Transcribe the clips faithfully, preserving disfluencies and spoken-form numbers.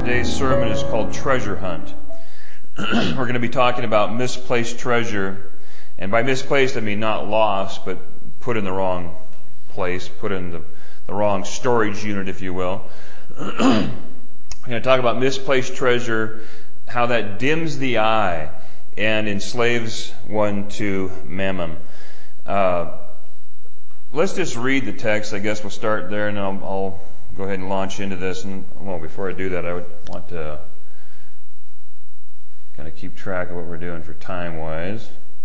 Today's sermon is called Treasure Hunt. We're going to be talking about misplaced treasure. And by misplaced, I mean not lost, but put in the wrong place, put in the, the wrong storage unit, if you will. We're going to talk about misplaced treasure, how that dims the eye and enslaves one to mammon. Uh, let's just read the text. I guess we'll start there, and I'll, I'll go ahead and launch into this. And well, before I do that, I would want to kind of keep track of what we're doing for time-wise,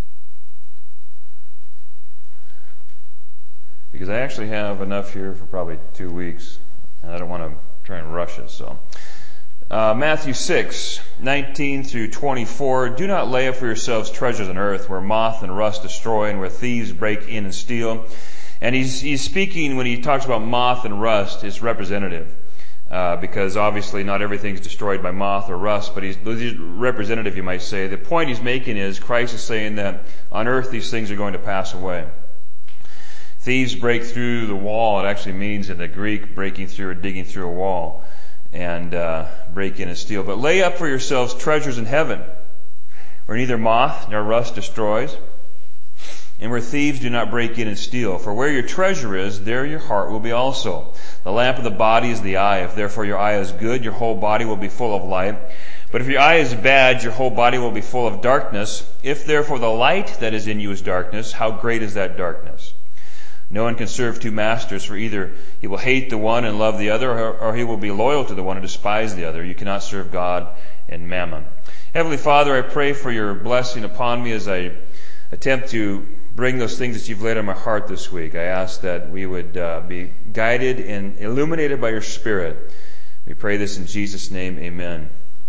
because I actually have enough here for probably two weeks, and I don't want to try and rush it. So, uh, Matthew six nineteen through twenty-four. Do not lay up for yourselves treasures on earth, where moth and rust destroy, and where thieves break in and steal. And he's he's speaking, when he talks about moth and rust, is representative, uh, because obviously not everything's destroyed by moth or rust, but he's, he's representative, you might say. The point he's making is Christ is saying that on earth these things are going to pass away. Thieves break through the wall. It actually means in the Greek breaking through or digging through a wall, and uh, break in and steal. But lay up for yourselves treasures in heaven, where neither moth nor rust destroys, and where thieves do not break in and steal. For where your treasure is, there your heart will be also. The lamp of the body is the eye. If therefore your eye is good, your whole body will be full of light. But if your eye is bad, your whole body will be full of darkness. If therefore the light that is in you is darkness, how great is that darkness? No one can serve two masters, for either he will hate the one and love the other, or, or he will be loyal to the one and despise the other. You cannot serve God and mammon. Heavenly Father, I pray for your blessing upon me as I attempt to bring those things that you've laid on my heart this week. I ask that we would uh, be guided and illuminated by your Spirit. We pray this in Jesus' name, amen.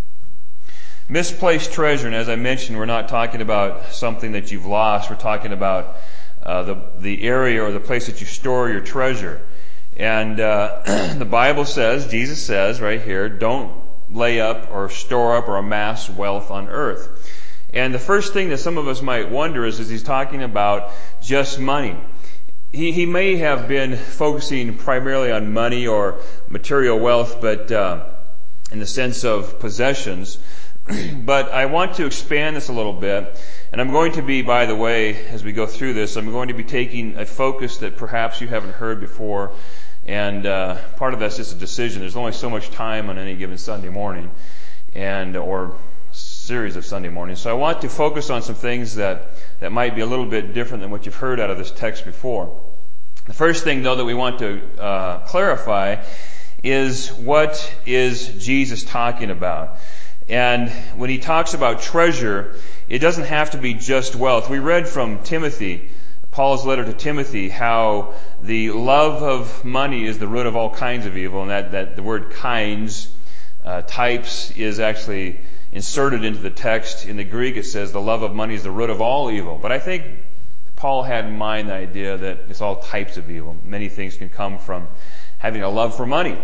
Misplaced treasure, and as I mentioned, we're not talking about something that you've lost. We're talking about uh, the the area or the place that you store your treasure. And uh, the Bible says, Jesus says right here, don't lay up or store up or amass wealth on earth. And the first thing that some of us might wonder is, is he's talking about just money. He, he may have been focusing primarily on money or material wealth, but uh, in the sense of possessions. But I want to expand this a little bit. And I'm going to be, by the way, as we go through this, I'm going to be taking a focus that perhaps you haven't heard before. And uh, part of that's just a decision. There's only so much time on any given Sunday morning, and or series of Sunday mornings. So I want to focus on some things that, that might be a little bit different than what you've heard out of this text before. The first thing, though, that we want to uh, clarify is, what is Jesus talking about? And when he talks about treasure, it doesn't have to be just wealth. We read from Timothy, Paul's letter to Timothy, how the love of money is the root of all kinds of evil, and that, that the word kinds, uh, types, is actually inserted into the text. In the Greek, it says the love of money is the root of all evil. But I think Paul had in mind the idea that it's all types of evil. Many things can come from having a love for money.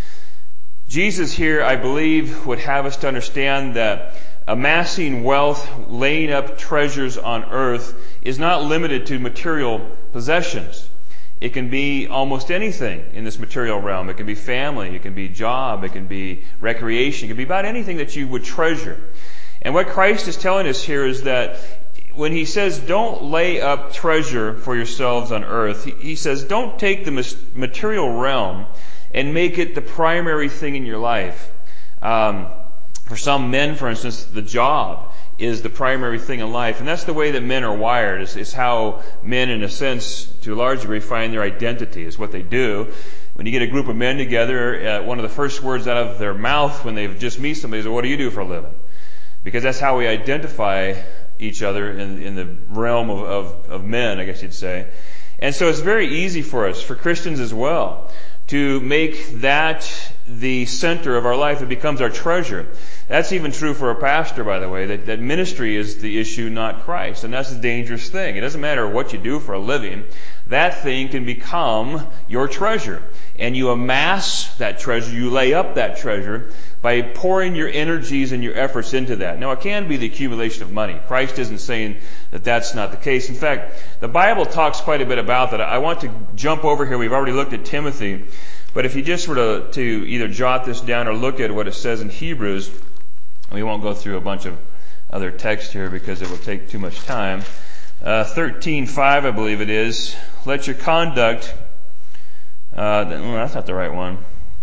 Jesus here, I believe, would have us to understand that amassing wealth, laying up treasures on earth, is not limited to material possessions. It can be almost anything in this material realm. It can be family, it can be job, it can be recreation, it can be about anything that you would treasure. And what Christ is telling us here is that when he says don't lay up treasure for yourselves on earth, he says don't take the material realm and make it the primary thing in your life. Um, for some men, for instance, the job is the primary thing in life. And that's the way that men are wired. It's, it's how men, in a sense, to a large degree, find their identity, is what they do. When you get a group of men together, uh, one of the first words out of their mouth when they just meet somebody is, what do you do for a living? Because that's how we identify each other in, in the realm of, of, of men, I guess you'd say. And so it's very easy for us, for Christians as well, to make that the center of our life. It becomes our treasure. That's even true for a pastor, by the way, that, that ministry is the issue, not Christ. And that's a dangerous thing. It doesn't matter what you do for a living. that thing can become your treasure. And you amass that treasure, you lay up that treasure by pouring your energies and your efforts into that. Now, it can be the accumulation of money. Christ isn't saying that that's not the case. In fact, the Bible talks quite a bit about that. I want to jump over here. We've already looked at Timothy. But if you just were to, to either jot this down or look at what it says in Hebrews, we won't go through a bunch of other text here because it will take too much time. Uh, thirteen five, I believe it is. Let your conduct, uh, no, that's not the right one.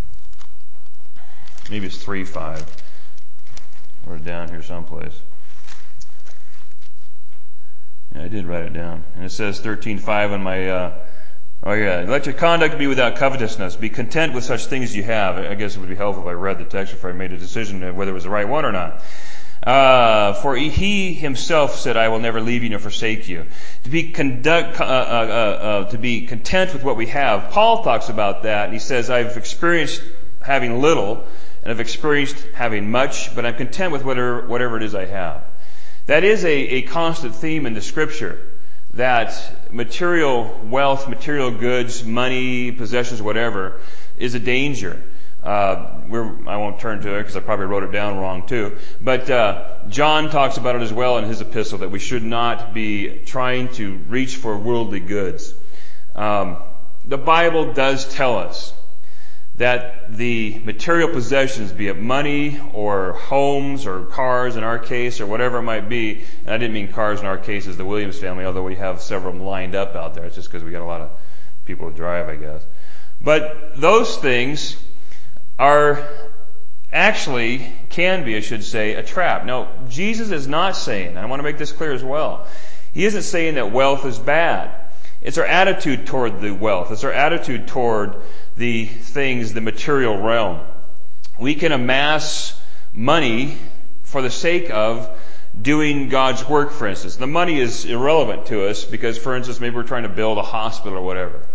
Maybe it's three five. Or down here someplace. Yeah, I did write it down. And it says thirteen five on my, uh, oh yeah, let your conduct be without covetousness. Be content with such things as you have. I guess it would be helpful if I read the text before I made a decision whether it was the right one or not. Uh, for he himself said, I will never leave you nor forsake you. To be conduct, uh, uh, uh, uh, to be content with what we have. Paul talks about that, and he says, I've experienced having little, and I've experienced having much, but I'm content with whatever, whatever it is I have. That is a, a constant theme in the Scripture, that material wealth, material goods, money, possessions, whatever, is a danger. Uh, we're, I won't turn to it because I probably wrote it down wrong too. But uh, John talks about it as well in his epistle, that we should not be trying to reach for worldly goods. Um, the Bible does tell us that the material possessions, be it money or homes or cars in our case or whatever it might be, and I didn't mean cars in our case as the Williams family, although we have several lined up out there. It's just because we got a lot of people to drive, I guess. But those things are actually, can be, I should say, a trap. Now, Jesus is not saying, and I want to make this clear as well, he isn't saying that wealth is bad. It's our attitude toward the wealth. It's our attitude toward the things, the material realm. We can amass money for the sake of doing God's work, for instance. The money is irrelevant to us because, for instance, maybe we're trying to build a hospital or whatever.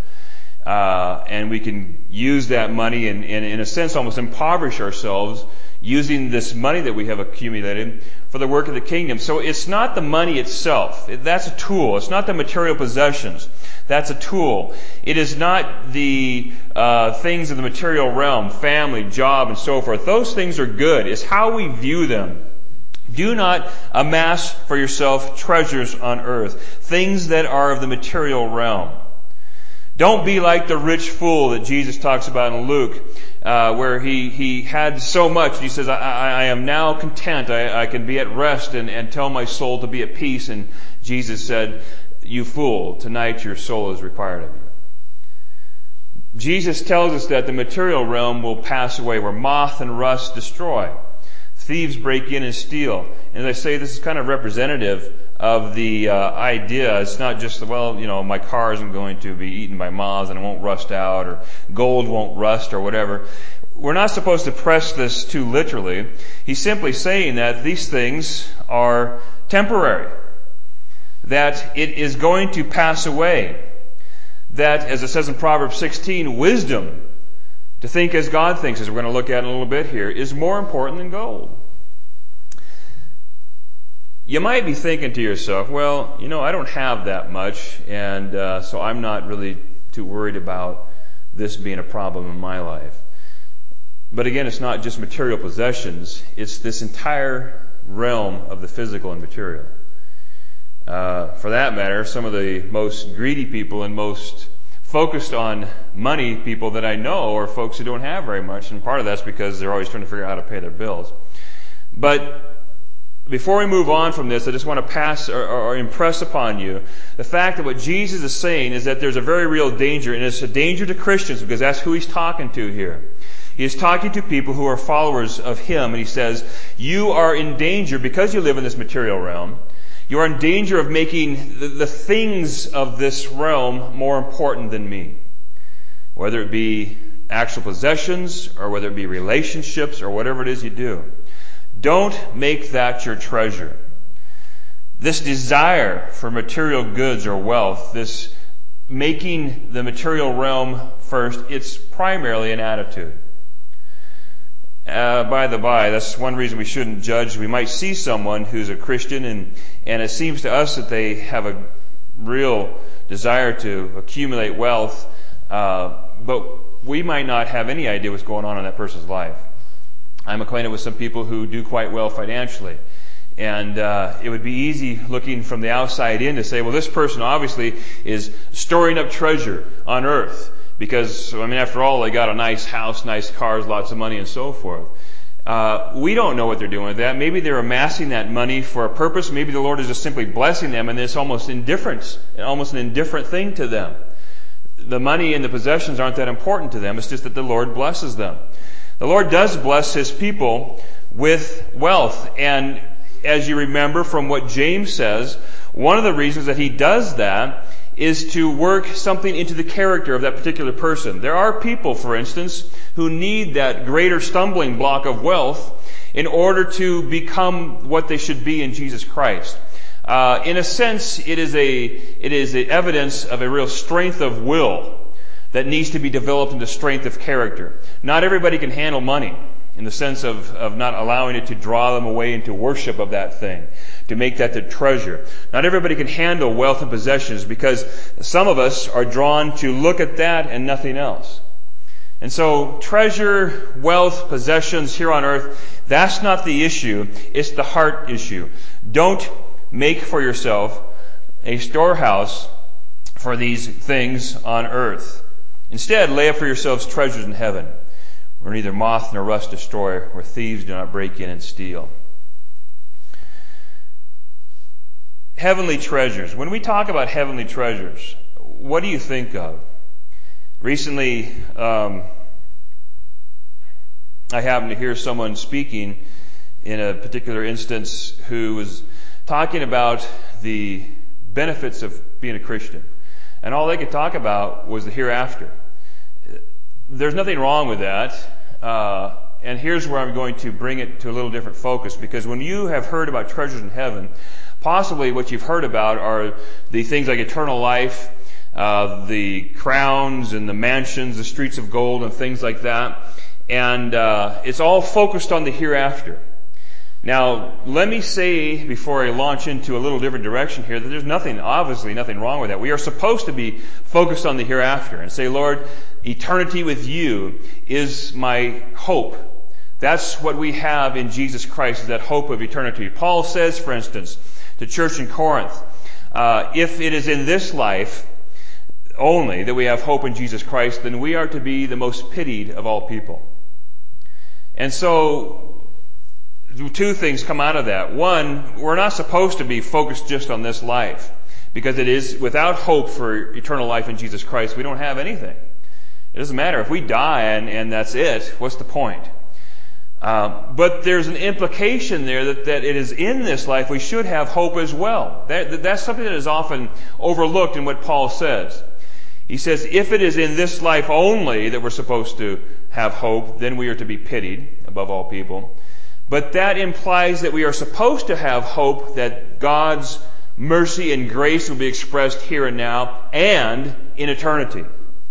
Uh, and we can use that money and, and, in a sense, almost impoverish ourselves using this money that we have accumulated for the work of the kingdom. So it's not the money itself. That's a tool. It's not the material possessions. That's a tool. It is not the uh, things of the material realm, family, job, and so forth. Those things are good. It's how we view them. Do not amass for yourself treasures on earth, things that are of the material realm. Don't be like the rich fool that Jesus talks about in Luke, uh, where he, he had so much. And he says, I, I, I am now content. I, I can be at rest and, and tell my soul to be at peace. And Jesus said, you fool, tonight your soul is required of you. Jesus tells us that the material realm will pass away, where moth and rust destroy. Thieves break in and steal. And as I say, this is kind of representative of the uh, idea. It's not just, well, you know, my car isn't going to be eaten by moths and it won't rust out, or gold won't rust or whatever. We're not supposed to press this too literally. He's simply saying that these things are temporary, that it is going to pass away, that, as it says in Proverbs sixteen, wisdom, to think as God thinks, as we're going to look at in a little bit here, is more important than gold. You might be thinking to yourself, well, you know, I don't have that much, and uh, so I'm not really too worried about this being a problem in my life. But again, it's not just material possessions. It's this entire realm of the physical and material. Uh, for that matter, some of the most greedy people and most focused on money people that I know are folks who don't have very much, and part of that's because they're always trying to figure out how to pay their bills. But before we move on from this, I just want to pass or, or impress upon you the fact that what Jesus is saying is that there's a very real danger, and it's a danger to Christians because that's who he's talking to here. He is talking to people who are followers of him, and he says, you are in danger because you live in this material realm. You are in danger of making the, the things of this realm more important than me. Whether it be actual possessions or whether it be relationships or whatever it is you do. Don't make that your treasure. This desire for material goods or wealth, this making the material realm first, it's primarily an attitude. Uh, by the by, that's one reason we shouldn't judge. We might see someone who's a Christian and, and it seems to us that they have a real desire to accumulate wealth, uh, but we might not have any idea what's going on in that person's life. I'm acquainted with some people who do quite well financially. And uh, it would be easy looking from the outside in to say, well, this person obviously is storing up treasure on earth. Because, I mean, after all, they got a nice house, nice cars, lots of money, and so forth. Uh, we don't know what they're doing with that. Maybe they're amassing that money for a purpose. Maybe the Lord is just simply blessing them, and it's almost indifference, almost an indifferent thing to them. The money and the possessions aren't that important to them. It's just that the Lord blesses them. The Lord does bless His people with wealth. And as you remember from what James says, one of the reasons that He does that is to work something into the character of that particular person. There are people, for instance, who need that greater stumbling block of wealth in order to become what they should be in Jesus Christ. Uh, in a sense, it is a it is a evidence of a real strength of will that needs to be developed into strength of character. Not everybody can handle money in the sense of, of not allowing it to draw them away into worship of that thing, to make that their treasure. Not everybody can handle wealth and possessions because some of us are drawn to look at that and nothing else. And so treasure, wealth, possessions here on earth, that's not the issue. It's the heart issue. Don't make for yourself a storehouse for these things on earth. Instead, lay up for yourselves treasures in heaven, where neither moth nor rust destroy, where thieves do not break in and steal. Heavenly treasures. When we talk about heavenly treasures, what do you think of? Recently, um, I happened to hear someone speaking in a particular instance who was talking about the benefits of being a Christian. And all they could talk about was the hereafter. There's nothing wrong with that. Uh, and here's where I'm going to bring it to a little different focus. Because when you have heard about treasures in heaven, possibly what you've heard about are the things like eternal life, uh, the crowns and the mansions, the streets of gold and things like that. And uh, it's all focused on the hereafter. Now, let me say, before I launch into a little different direction here, that there's nothing, obviously nothing wrong with that. We are supposed to be focused on the hereafter and say, Lord, eternity with you is my hope. That's what we have in Jesus Christ, is that hope of eternity. Paul says, for instance, to church in Corinth, uh, if it is in this life only that we have hope in Jesus Christ, then we are to be the most pitied of all people. And so, two things come out of that. One, we're not supposed to be focused just on this life, because it is without hope for eternal life in Jesus Christ, we don't have anything. It doesn't matter if we die and, and that's it. What's the point? Um, but there's an implication there that, that it is in this life we should have hope as well. That, that's something that is often overlooked in what Paul says. He says, if it is in this life only that we're supposed to have hope, then we are to be pitied above all people. But that implies that we are supposed to have hope that God's mercy and grace will be expressed here and now and in eternity.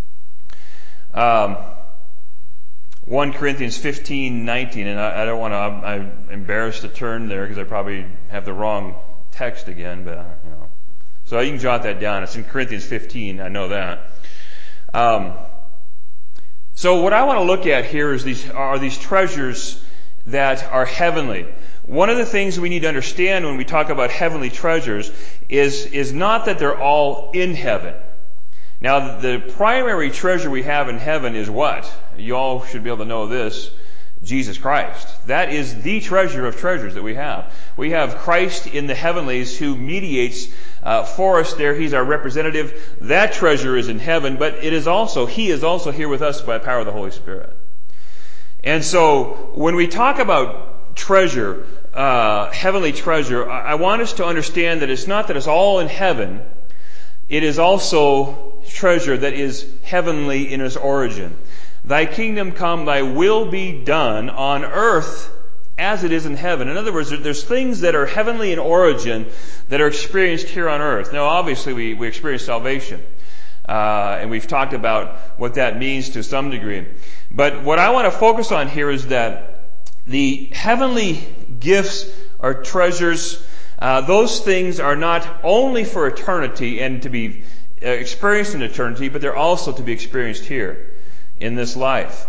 Um, First Corinthians fifteen nineteen, and I, I don't want to, I'm, I'm embarrassed to turn there because I probably have the wrong text again, but, you know. So you can jot that down. It's in Corinthians fifteen, I know that. Um, so what I want to look at here is these, are these treasures that are heavenly. One of the things we need to understand when we talk about heavenly treasures is, is not that they're all in heaven. Now, the primary treasure we have in heaven is what? You all should be able to know this. Jesus Christ. That is the treasure of treasures that we have. We have Christ in the heavenlies who mediates uh, for us there. He's our representative. That treasure is in heaven, but it is also, He is also here with us by the power of the Holy Spirit. And so, when we talk about treasure, uh, heavenly treasure, I want us to understand that it's not that it's all in heaven. It is also treasure that is heavenly in its origin. Thy kingdom come, thy will be done on earth as it is in heaven. In other words, there's things that are heavenly in origin that are experienced here on earth. Now, obviously, we, we experience salvation. Uh, and we've talked about what that means to some degree. But what I want to focus on here is that the heavenly gifts or treasures Uh, those things are not only for eternity and to be uh, experienced in eternity, but they're also to be experienced here in this life.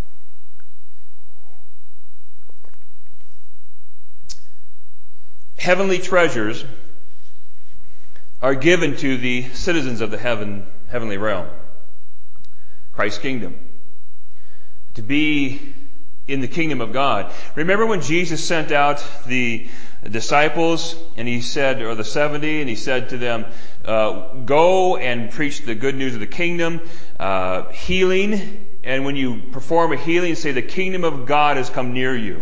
Heavenly treasures are given to the citizens of the heaven, heavenly realm, Christ's kingdom, to be in the kingdom of God. Remember when Jesus sent out the disciples and he said, or the seventy, and he said to them, uh, go and preach the good news of the kingdom, uh, healing, and when you perform a healing, say the kingdom of God has come near you.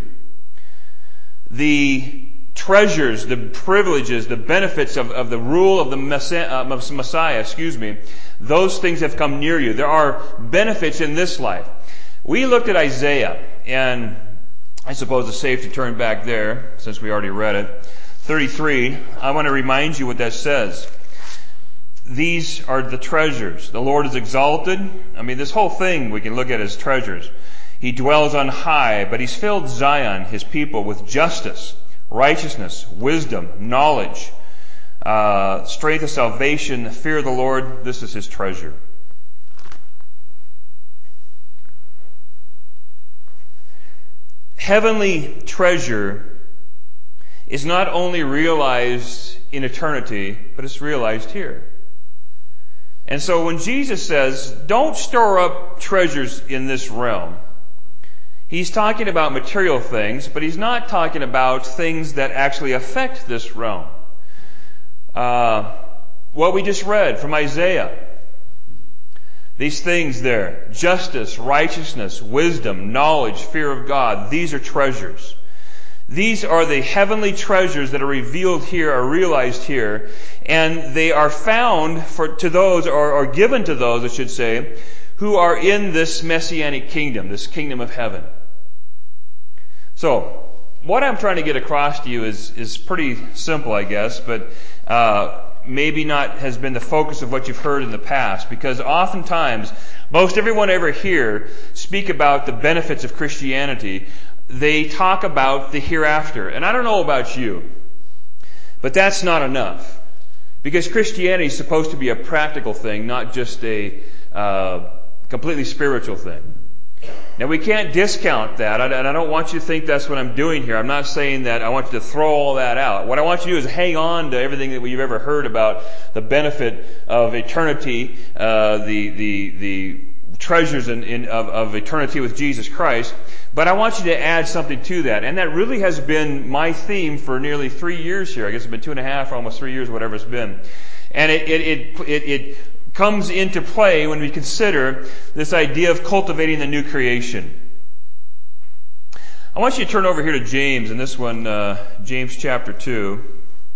The treasures, the privileges, the benefits of, of the rule of the Messiah, uh, Messiah, excuse me, those things have come near you. There are benefits in this life. We looked at Isaiah, and I suppose it's safe to turn back there, since we already read it. thirty-three, I want to remind you what that says. These are the treasures. The Lord is exalted. I mean, this whole thing we can look at as treasures. He dwells on high, but He's filled Zion, His people, with justice, righteousness, wisdom, knowledge, uh, strength of salvation, the fear of the Lord. This is His treasure. Heavenly treasure is not only realized in eternity, but it's realized here. And so when Jesus says, don't store up treasures in this realm, He's talking about material things, but He's not talking about things that actually affect this realm. Uh, what we just read from Isaiah, these things there, justice, righteousness, wisdom, knowledge, fear of God, these are treasures. These are the heavenly treasures that are revealed here, are realized here, and they are found for to those, or, or given to those, I should say, who are in this messianic kingdom, this kingdom of heaven. So, what I'm trying to get across to you is, is pretty simple, I guess, but uh, maybe not has been the focus of what you've heard in the past, because oftentimes, most everyone ever hear speak about the benefits of Christianity. They talk about the hereafter. And I don't know about you, but that's not enough. Because Christianity is supposed to be a practical thing, not just a uh, completely spiritual thing. Now, we can't discount that, and I don't want you to think that's what I'm doing here. I'm not saying that I want you to throw all that out. What I want you to do is hang on to everything that we've ever heard about the benefit of eternity, uh, the the the treasures in, in, of, of eternity with Jesus Christ. But I want you to add something to that. And that really has been my theme for nearly three years here. I guess it's been two and a half, or almost three years, whatever it's been. And it, it, it, it, it comes into play when we consider this idea of cultivating the new creation. I want you to turn over here to James, and this one, uh, James chapter two.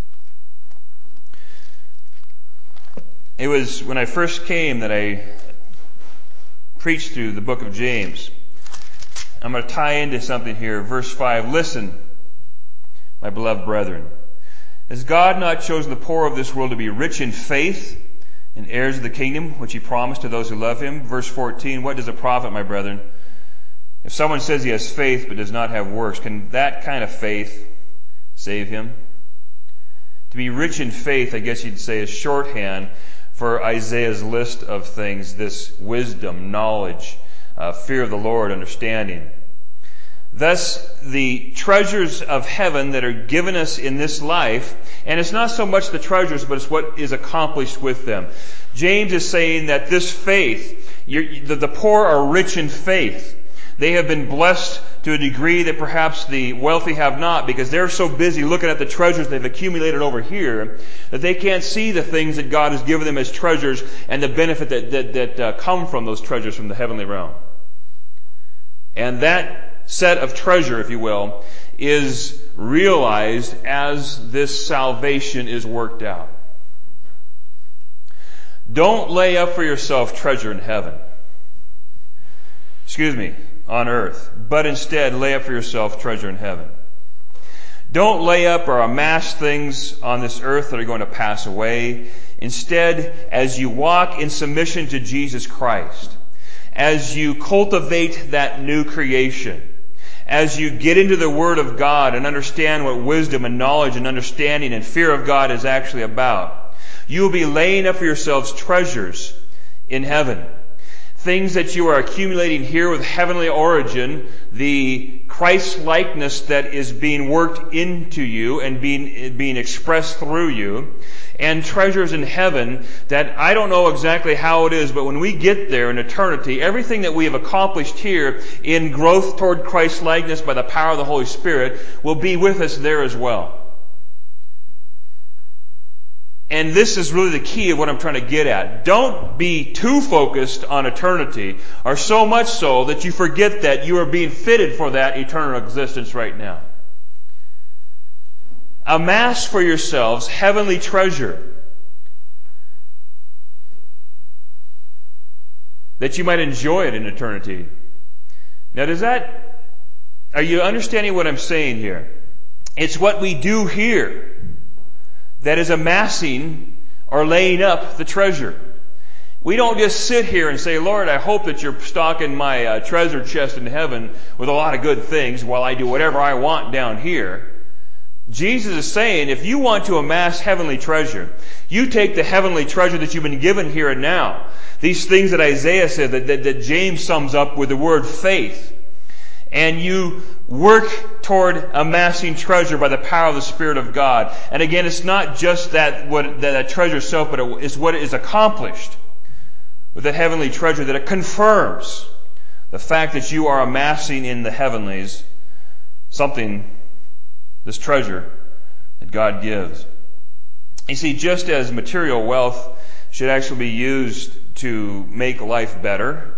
It was when I first came that I preached through the book of James. I'm going to tie into something here. Verse five, listen, my beloved brethren. Has God not chosen the poor of this world to be rich in faith and heirs of the kingdom, which He promised to those who love Him? Verse fourteen, what does it profit, my brethren, if someone says he has faith but does not have works? Can that kind of faith save him? To be rich in faith, I guess you'd say, is shorthand for Isaiah's list of things, this wisdom, knowledge, Uh, fear of the Lord, understanding. Thus, the treasures of heaven that are given us in this life, and it's not so much the treasures, but it's what is accomplished with them. James is saying that this faith, you're, the, the poor are rich in faith. They have been blessed to a degree that perhaps the wealthy have not, because they're so busy looking at the treasures they've accumulated over here that they can't see the things that God has given them as treasures and the benefit that, that, that uh, come from those treasures from the heavenly realm. And that set of treasure, if you will, is realized as this salvation is worked out. Don't lay up for yourself treasure in heaven. Excuse me, on earth. But instead, lay up for yourself treasure in heaven. Don't lay up or amass things on this earth that are going to pass away. Instead, as you walk in submission to Jesus Christ, as you cultivate that new creation, as you get into the Word of God and understand what wisdom and knowledge and understanding and fear of God is actually about, you will be laying up for yourselves treasures in heaven. Things that you are accumulating here with heavenly origin, the Christ-likeness that is being worked into you and being, being expressed through you, and treasures in heaven that I don't know exactly how it is, but when we get there in eternity, everything that we have accomplished here in growth toward Christ-likeness by the power of the Holy Spirit will be with us there as well. And this is really the key of what I'm trying to get at. Don't be too focused on eternity, or so much so that you forget that you are being fitted for that eternal existence right now. Amass for yourselves heavenly treasure, that you might enjoy it in eternity. Now does that, are you understanding what I'm saying here? It's what we do here that is amassing or laying up the treasure. We don't just sit here and say, Lord, I hope that you're stocking my uh, treasure chest in heaven with a lot of good things while I do whatever I want down here. Jesus is saying, if you want to amass heavenly treasure, you take the heavenly treasure that you've been given here and now. These things that Isaiah said, that, that, that James sums up with the word faith. And you work toward amassing treasure by the power of the Spirit of God. And again, it's not just that what that, that treasure itself, but it's what is accomplished with that heavenly treasure, that it confirms the fact that you are amassing in the heavenlies something, this treasure that God gives. You see, just as material wealth should actually be used to make life better,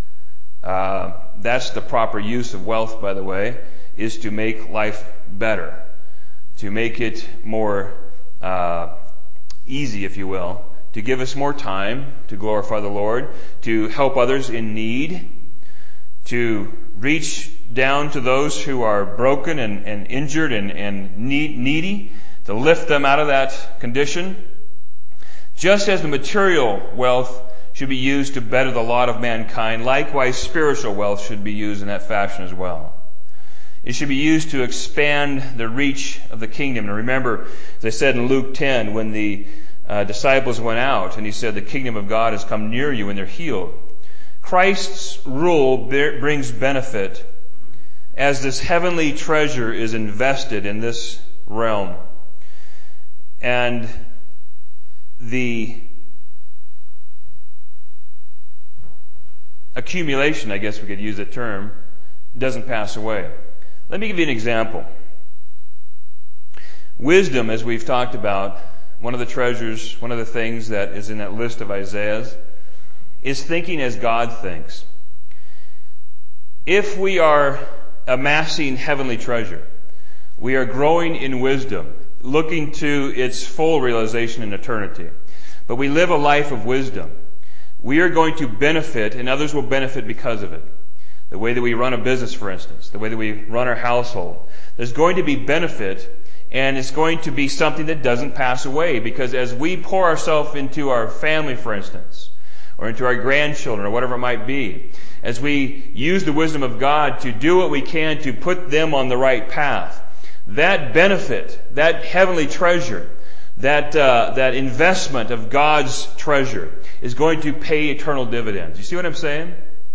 uh, that's the proper use of wealth, by the way, is to make life better, to make it more uh, easy, if you will, to give us more time to glorify the Lord, to help others in need, to reach down to those who are broken and, and injured and, and need, needy, to lift them out of that condition. Just as the material wealth should be used to better the lot of mankind, likewise spiritual wealth should be used in that fashion as well. It should be used to expand the reach of the kingdom. And remember, as I said in Luke ten, when the uh, disciples went out and he said, the kingdom of God has come near you and they're healed. Christ's rule bear, brings benefit as this heavenly treasure is invested in this realm. And the accumulation, I guess we could use that term, doesn't pass away. Let me give you an example. Wisdom, as we've talked about, one of the treasures, one of the things that is in that list of Isaiah's, is thinking as God thinks. If we are amassing heavenly treasure, we are growing in wisdom, looking to its full realization in eternity. But we live a life of wisdom. We are going to benefit, and others will benefit because of it. The way that we run a business, for instance, the way that we run our household. There's going to be benefit, and it's going to be something that doesn't pass away, because as we pour ourselves into our family, for instance, or into our grandchildren, or whatever it might be, as we use the wisdom of God to do what we can to put them on the right path, that benefit, that heavenly treasure, that uh, that investment of God's treasure is going to pay eternal dividends. You see what I'm saying?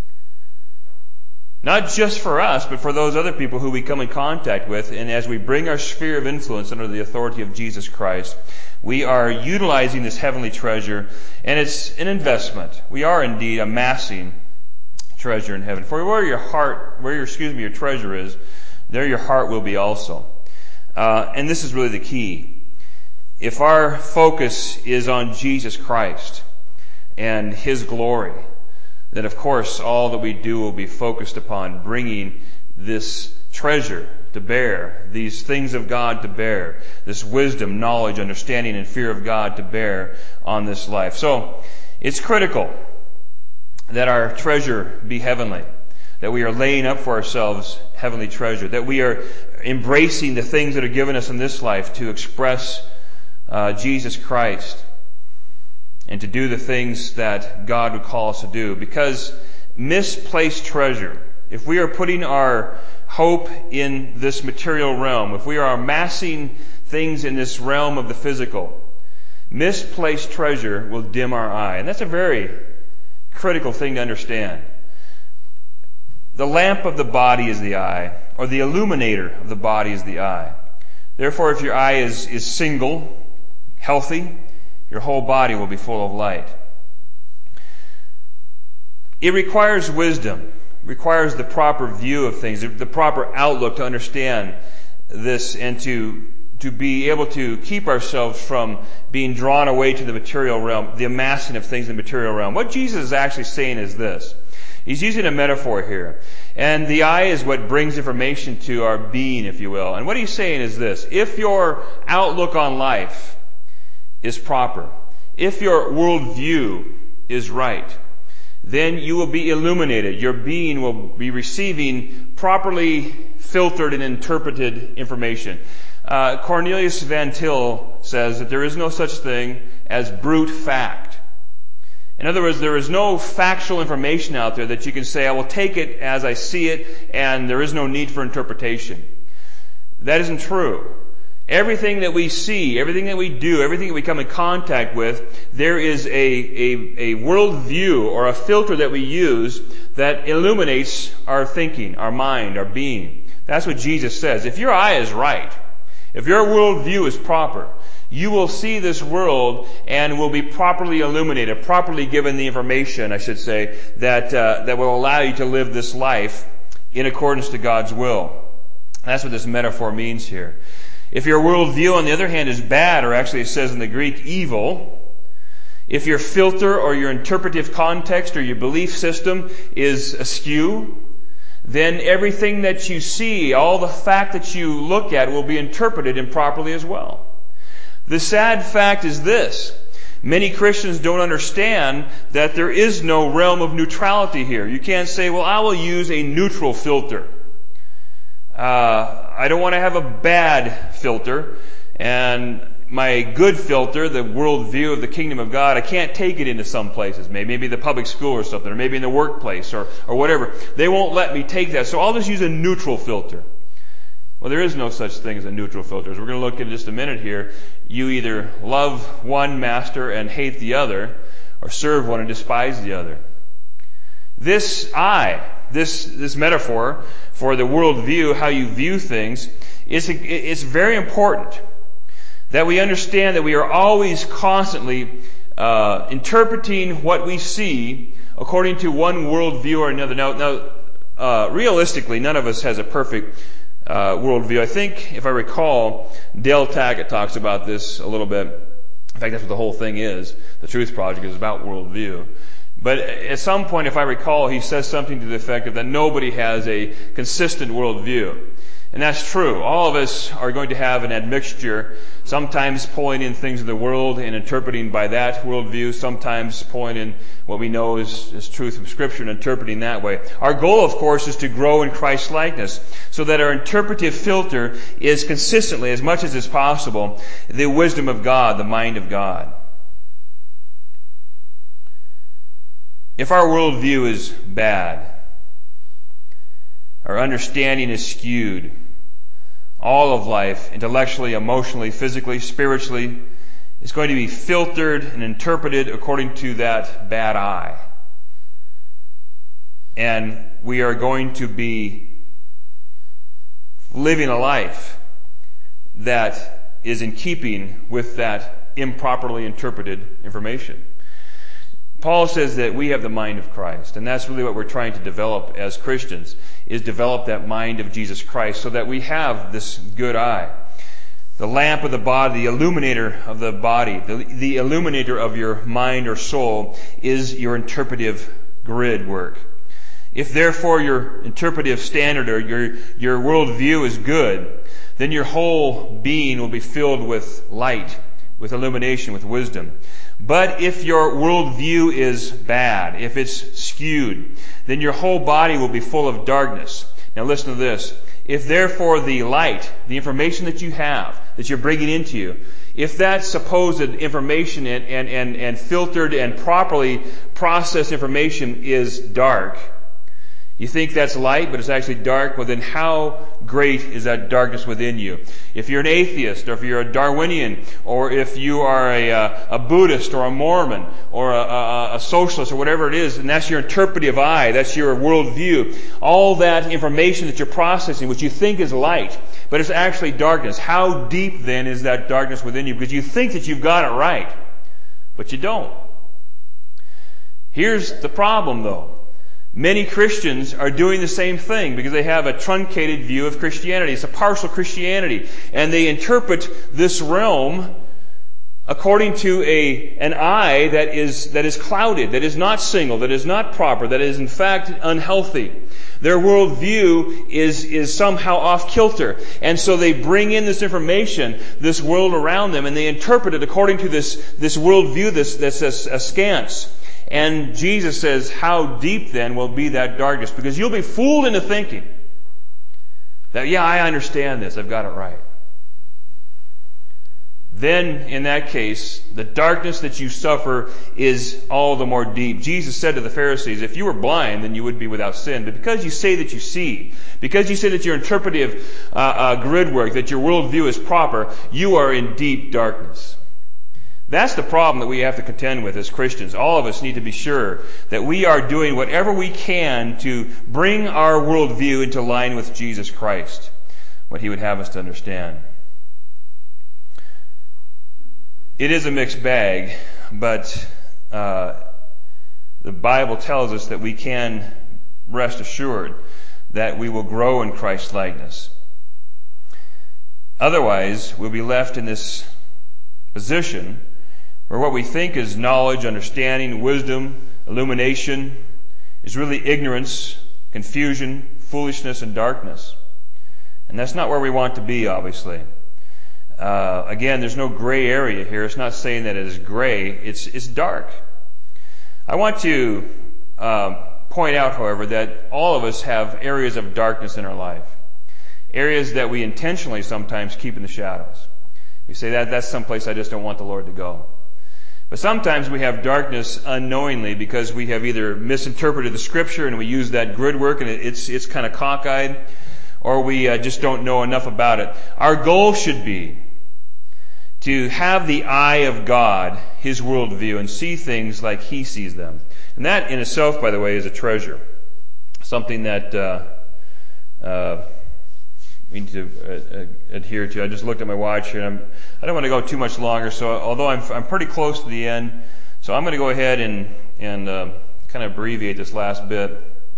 Not just for us, but for those other people who we come in contact with. And as we bring our sphere of influence under the authority of Jesus Christ, we are utilizing this heavenly treasure, and it's an investment. We are indeed amassing treasure in heaven. For where your heart, where your, excuse me, your treasure is, there your heart will be also. Uh, and this is really the key. If our focus is on Jesus Christ and His glory, then of course all that we do will be focused upon bringing this treasure to bear, these things of God to bear, this wisdom, knowledge, understanding, and fear of God to bear on this life. So it's critical that our treasure be heavenly, that we are laying up for ourselves heavenly treasure, that we are embracing the things that are given us in this life to express uh, Jesus Christ and to do the things that God would call us to do. Because misplaced treasure, if we are putting our hope in this material realm, if we are amassing things in this realm of the physical, misplaced treasure will dim our eye. And that's a very critical thing to understand. The lamp of the body is the eye, or the illuminator of the body is the eye. Therefore, if your eye is, is single, healthy, your whole body will be full of light. It requires wisdom, requires the proper view of things, the proper outlook to understand this and to, to be able to keep ourselves from being drawn away to the material realm, the amassing of things in the material realm. What Jesus is actually saying is this. He's using a metaphor here. And the eye is what brings information to our being, if you will. And what he's saying is this. If your outlook on life is proper, if your worldview is right, then you will be illuminated. Your being will be receiving properly filtered and interpreted information. Uh, Cornelius Van Til says that there is no such thing as brute fact. In other words, there is no factual information out there that you can say, I will take it as I see it, and there is no need for interpretation. That isn't true. Everything that we see, everything that we do, everything that we come in contact with, there is a, a, a worldview or a filter that we use that illuminates our thinking, our mind, our being. That's what Jesus says. If your eye is right, if your worldview is proper, you will see this world and will be properly illuminated, properly given the information, I should say, that uh, that will allow you to live this life in accordance to God's will. That's what this metaphor means here. If your worldview, on the other hand, is bad, or actually it says in the Greek, evil, if your filter or your interpretive context or your belief system is askew, then everything that you see, all the fact that you look at will be interpreted improperly as well. The sad fact is this. Many Christians don't understand that there is no realm of neutrality here. You can't say, well, I will use a neutral filter. Uh, I don't want to have a bad filter. And my good filter, the worldview of the kingdom of God, I can't take it into some places. Maybe, maybe the public school or something, or maybe in the workplace or, or whatever. They won't let me take that. So I'll just use a neutral filter. Well, there is no such thing as a neutral filter. As we're going to look in just a minute here, you either love one master and hate the other, or serve one and despise the other. This eye, this this metaphor for the worldview, how you view things, is it's very important that we understand that we are always constantly uh, interpreting what we see according to one worldview or another. Now, now uh, realistically, none of us has a perfect Uh, worldview. I think, if I recall, Dale Tackett talks about this a little bit. In fact, that's what the whole thing is. The Truth Project is about worldview. But at some point, if I recall, he says something to the effect of that nobody has a consistent worldview. And that's true. All of us are going to have an admixture, sometimes pulling in things of the world and interpreting by that worldview, sometimes pulling in what we know is, is truth of Scripture and interpreting that way. Our goal, of course, is to grow in Christ's likeness so that our interpretive filter is consistently, as much as is possible, the wisdom of God, the mind of God. If our worldview is bad, our understanding is skewed, all of life, intellectually, emotionally, physically, spiritually, is going to be filtered and interpreted according to that bad eye. And we are going to be living a life that is in keeping with that improperly interpreted information. Paul says that we have the mind of Christ, and that's really what we're trying to develop as Christians, is develop that mind of Jesus Christ so that we have this good eye. The lamp of the body, the illuminator of the body, the, the illuminator of your mind or soul is your interpretive grid work. If therefore your interpretive standard or your, your worldview is good, then your whole being will be filled with light, with illumination, with wisdom. But if your worldview is bad, if it's skewed, then your whole body will be full of darkness. Now listen to this. If therefore the light, the information that you have, that you're bringing into you, if that supposed information and, and, and, and filtered and properly processed information is dark, You think that's light, but it's actually dark. Well, then how great is that darkness within you? If you're an atheist, or if you're a Darwinian, or if you are a, a Buddhist, or a Mormon, or a, a, a socialist, or whatever it is, and that's your interpretive eye, that's your worldview, all that information that you're processing, which you think is light, but it's actually darkness. How deep then is that darkness within you? Because you think that you've got it right, but you don't. Here's the problem, though. Many Christians are doing the same thing because they have a truncated view of Christianity. It's a partial Christianity. And they interpret this realm according to a an eye that is that is clouded, that is not single, that is not proper, that is in fact unhealthy. Their worldview is, is somehow off kilter. And so they bring in this information, this world around them, and they interpret it according to this, this worldview this, that's askance. And Jesus says, how deep then will be that darkness? Because you'll be fooled into thinking that, yeah, I understand this, I've got it right. Then, in that case, the darkness that you suffer is all the more deep. Jesus said to the Pharisees, if you were blind, then you would be without sin. But because you say that you see, because you say that your interpretive uh, uh, grid work, that your worldview is proper, you are in deep darkness. That's the problem that we have to contend with as Christians. All of us need to be sure that we are doing whatever we can to bring our worldview into line with Jesus Christ, what He would have us to understand. It is a mixed bag, but uh, the Bible tells us that we can rest assured that we will grow in Christ's likeness. Otherwise, we'll be left in this position where what we think is knowledge, understanding, wisdom, illumination is really ignorance, confusion, foolishness, and darkness. And that's not where we want to be, obviously. Uh, again, there's no gray area here. It's not saying that it is gray. It's, it's dark. I want to uh, point out, however, that all of us have areas of darkness in our life. Areas that we intentionally sometimes keep in the shadows. We say that that's someplace I just don't want the Lord to go. But sometimes we have darkness unknowingly because we have either misinterpreted the Scripture and we use that grid work and it's it's kind of cockeyed, or we uh, just don't know enough about it. Our goal should be to have the eye of God, His worldview, and see things like He sees them. And that in itself, by the way, is a treasure. Something that uh, uh, we need to uh, adhere to. I just looked at my watch here, and I'm, I don't want to go too much longer. So, although I'm I'm pretty close to the end, so I'm going to go ahead and and uh, kind of abbreviate this last bit.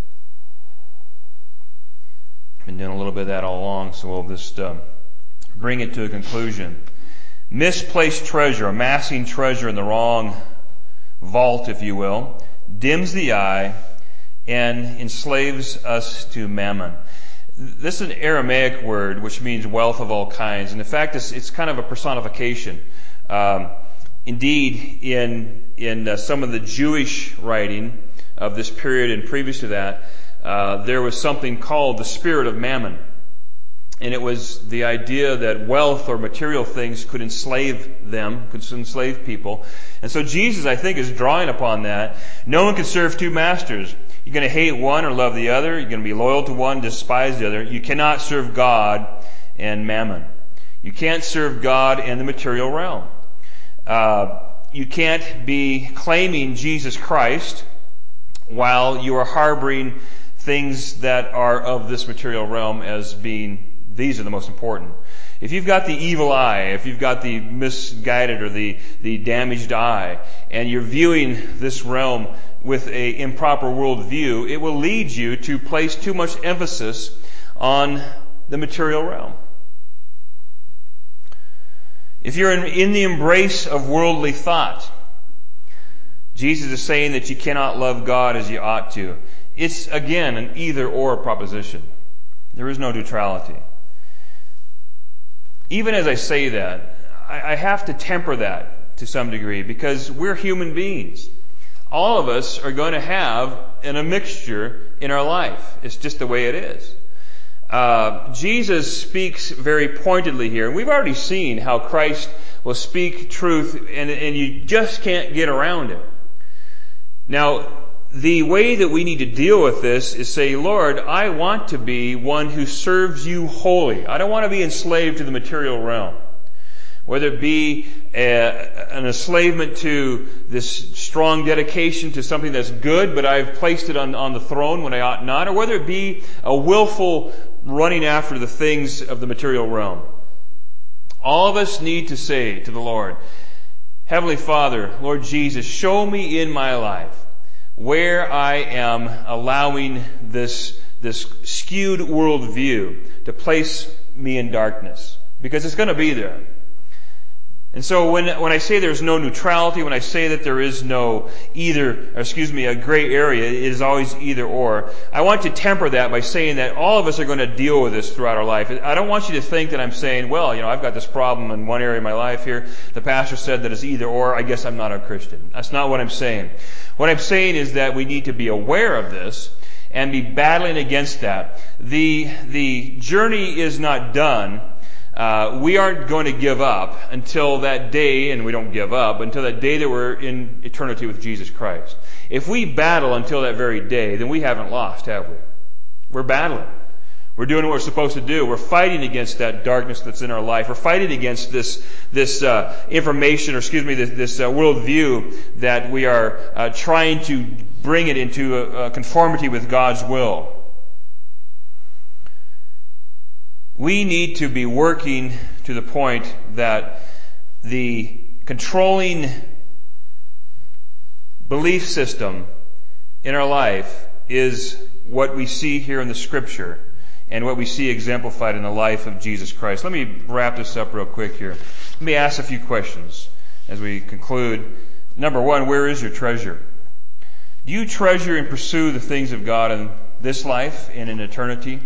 I've been doing a little bit of that all along, so we'll just uh, bring it to a conclusion. Misplaced treasure, amassing treasure in the wrong vault, if you will, dims the eye and enslaves us to mammon. This is an Aramaic word which means wealth of all kinds. And in fact, it's, it's kind of a personification. Um, indeed, in in uh, some of the Jewish writing of this period and previous to that, uh, there was something called the spirit of mammon. And it was the idea that wealth or material things could enslave them, could enslave people. And so Jesus, I think, is drawing upon that. No one can serve two masters. You're going to hate one or love the other. You're going to be loyal to one, despise the other. You cannot serve God and mammon. You can't serve God and the material realm. Uh, you can't be claiming Jesus Christ while you are harboring things that are of this material realm as being, these are the most important. If you've got the evil eye, if you've got the misguided or the, the damaged eye, and you're viewing this realm with a improper worldview, it will lead you to place too much emphasis on the material realm. If you're in, in the embrace of worldly thought, Jesus is saying that you cannot love God as you ought to. It's, again, an either-or proposition. There is no neutrality. Even as I say that, I, I have to temper that to some degree because we're human beings. All of us are going to have an, a mixture in our life. It's just the way it is. Uh, Jesus speaks very pointedly here. And we've already seen how Christ will speak truth and, and you just can't get around it. Now, the way that we need to deal with this is say, Lord, I want to be one who serves you wholly. I don't want to be enslaved to the material realm. Whether it be a, an enslavement to this strong dedication to something that's good, but I've placed it on, on the throne when I ought not, or whether it be a willful running after the things of the material realm. All of us need to say to the Lord, Heavenly Father, Lord Jesus, show me in my life where I am allowing this, this skewed worldview to place me in darkness. Because it's going to be there. And so when, when I say there's no neutrality, when I say that there is no either, or excuse me, a gray area, it is always either or, I want to temper that by saying that all of us are going to deal with this throughout our life. I don't want you to think that I'm saying, well, you know, I've got this problem in one area of my life here. The pastor said that it's either or, I guess I'm not a Christian. That's not what I'm saying. What I'm saying is that we need to be aware of this and be battling against that. The, the journey is not done. Uh, we aren't going to give up until that day, and we don't give up, until that day that we're in eternity with Jesus Christ. If we battle until that very day, then we haven't lost, have we? We're battling. We're doing what we're supposed to do. We're fighting against that darkness that's in our life. We're fighting against this, this, uh, information, or excuse me, this, this uh, worldview that we are, uh, trying to bring it into a, a conformity with God's will. We need to be working to the point that the controlling belief system in our life is what we see here in the Scripture and what we see exemplified in the life of Jesus Christ. Let me wrap this up real quick here. Let me ask a few questions as we conclude. Number one, where is your treasure? Do you treasure and pursue the things of God in this life and in eternity?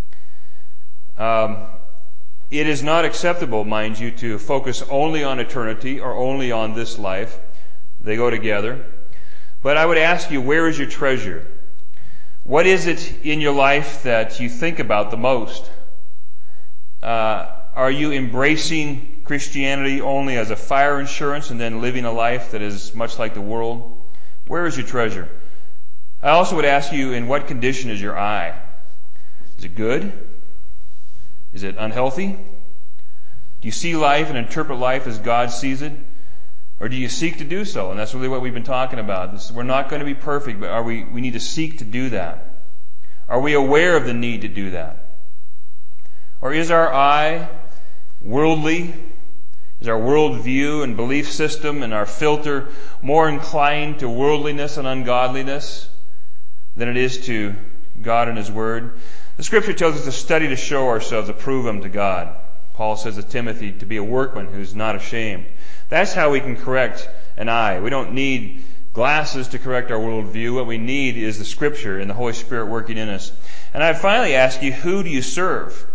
Um, it is not acceptable, mind you, to focus only on eternity or only on this life. They go together. But I would ask you, where is your treasure? What is it in your life that you think about the most? Uh, are you embracing Christianity only as a fire insurance and then living a life that is much like the world? Where is your treasure? I also would ask you, in what condition is your eye? Is it good? Is it unhealthy? Do you see life and interpret life as God sees it? Or do you seek to do so? And that's really what we've been talking about. This, we're not going to be perfect, but are we, we need to seek to do that. Are we aware of the need to do that? Or is our eye worldly? Is our worldview and belief system and our filter more inclined to worldliness and ungodliness than it is to God and His Word? The Scripture tells us to study to show ourselves, approved unto God. Paul says to Timothy to be a workman who's not ashamed. That's how we can correct an eye. We don't need glasses to correct our worldview. What we need is the Scripture and the Holy Spirit working in us. And I'd finally ask you, who do you serve?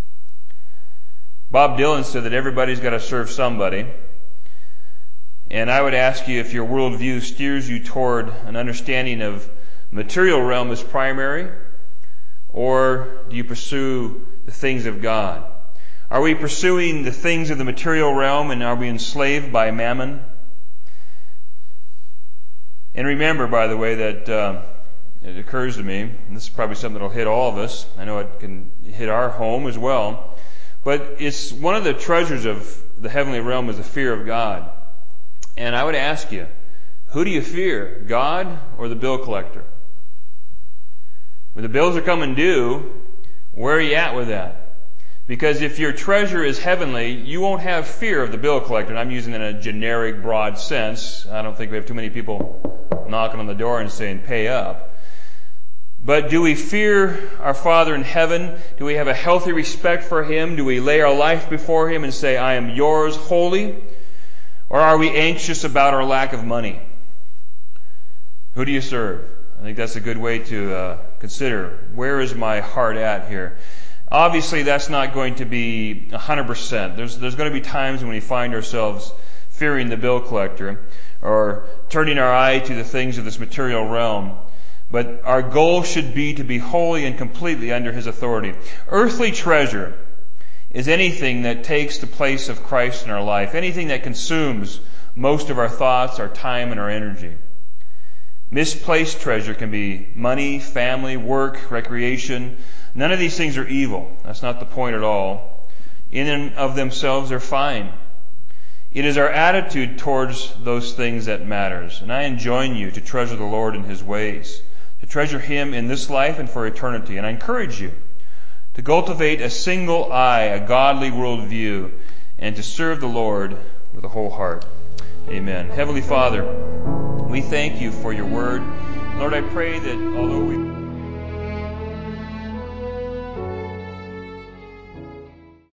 Bob Dylan said that everybody's got to serve somebody. And I would ask you if your worldview steers you toward an understanding of material realm as primary, or do you pursue the things of God? Are we pursuing the things of the material realm, and are we enslaved by mammon? And remember, by the way, that uh, it occurs to me, and this is probably something that will hit all of us. I know it can hit our home as well. But it's one of the treasures of the heavenly realm is the fear of God. And I would ask you, who do you fear, God or the bill collector? When the bills are coming due, where are you at with that? Because if your treasure is heavenly, you won't have fear of the bill collector. And I'm using it in a generic, broad sense. I don't think we have too many people knocking on the door and saying, pay up. But do we fear our Father in heaven? Do we have a healthy respect for Him? Do we lay our life before Him and say, I am yours wholly? Or are we anxious about our lack of money? Who do you serve? I think that's a good way to uh, consider. Where is my heart at here? Obviously, that's not going to be one hundred percent. There's, there's going to be times when we find ourselves fearing the bill collector or turning our eye to the things of this material realm. But our goal should be to be wholly and completely under His authority. Earthly treasure is anything that takes the place of Christ in our life, anything that consumes most of our thoughts, our time, and our energy. Misplaced treasure can be money, family, work, recreation. None of these things are evil. That's not the point at all. In and of themselves, they're fine. It is our attitude towards those things that matters. And I enjoin you to treasure the Lord in His ways, to treasure Him in this life and for eternity. And I encourage you to cultivate a single eye, a godly worldview, and to serve the Lord with a whole heart. Amen. Heavenly Father, we thank you for your word. Lord, I pray that although we